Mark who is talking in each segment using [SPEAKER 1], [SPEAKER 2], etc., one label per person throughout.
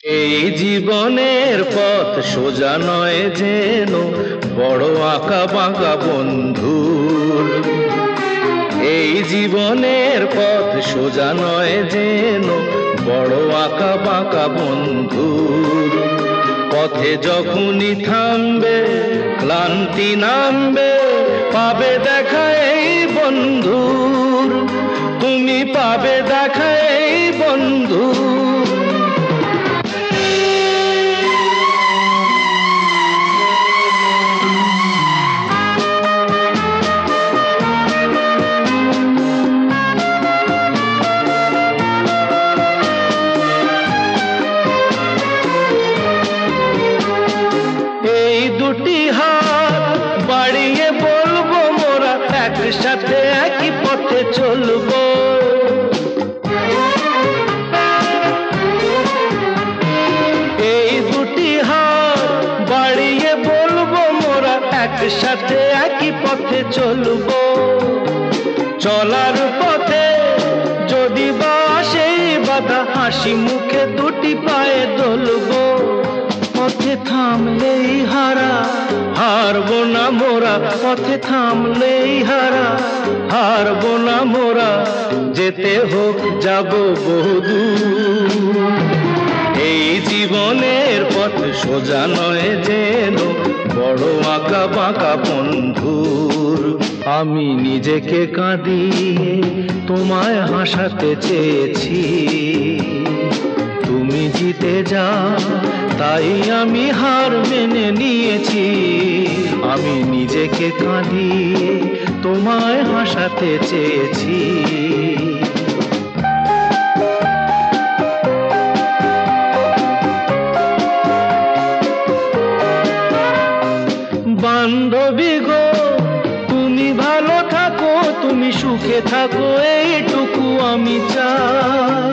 [SPEAKER 1] এই জীবনের পথ সোজা নয় যেন বড় আঁকা বাঁকা বন্ধুর। এই জীবনের পথ সোজা নয় যেন বড় আঁকা বাঁকা বন্ধুর। পথে যখনই থামবে ক্লান্তি নামবে পাবে দেখা এই বন্ধুর। তুমি পাবে দেখা এই বন্ধুর। দুটি হাত বাড়িয়ে বলবো মোরা একসাথে একই পথে চলবো। এই দুটি হাত বাড়িয়ে বলবো মোরা একসাথে একই পথে চলবো। চলার পথে যদি বা সেই বাধা হাসি মুখে দুটি পায়ে দলবো। পথে থামলেই হারা হারবো না মোরা। পথে থামলেই হারা হারবো না মোরা। যেতে হোক যাব বহুদূর। এই জীবনের পথ সোজা নয় যেন বড় আঁকা বাঁকা বন্ধুর। আমি নিজেকে কাঁদিয়ে তোমায় হাসাতে চেয়েছি। তুমি জিতে যাও তাই আমি হার মেনে নিয়েছি। আমি নিজেকে কাঁদিয়ে তোমায় হাসাতে চেয়েছি। বান্ধবী গো তুমি ভালো থাকো তুমি সুখে থাকো এইটুকু আমি চাই।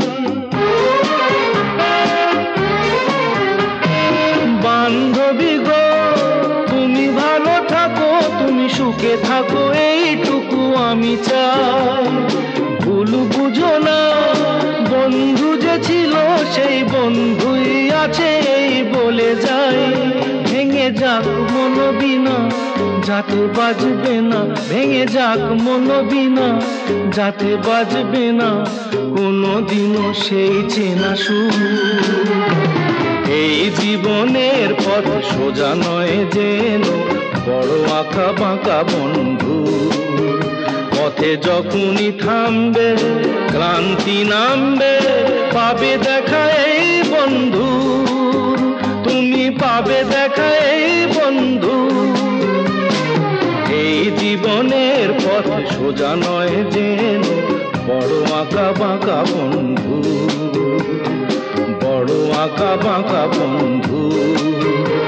[SPEAKER 1] বান্ধবী গো তুমি ভালো থাকো তুমি সুখে থাকো এইটুকু আমি চাই। ভুল বুঝো না বন্ধু যে ছিল সেই বন্ধুই আছে এই বলে যাই। ভেঙে যাক মনোবিনা যাতে বাজবে না। ভেঙে যাক মনোবিনা যাতে বাজবে না কোনোদিনও সেই চেনা সুর। এই জীবনের পথ সোজা নয় যেন বড় আঁকা বাঁকা বন্ধু। পথে যখনই থামবে ক্লান্তি নামবে পাবে দেখা এই বন্ধু। তুমি পাবে দেখা এই বন্ধু। এই জীবনের পথ সোজা নয় যেন বড় আঁকা বাঁকা বন্ধু। বড় আঁকা বাঁকা বন্ধু।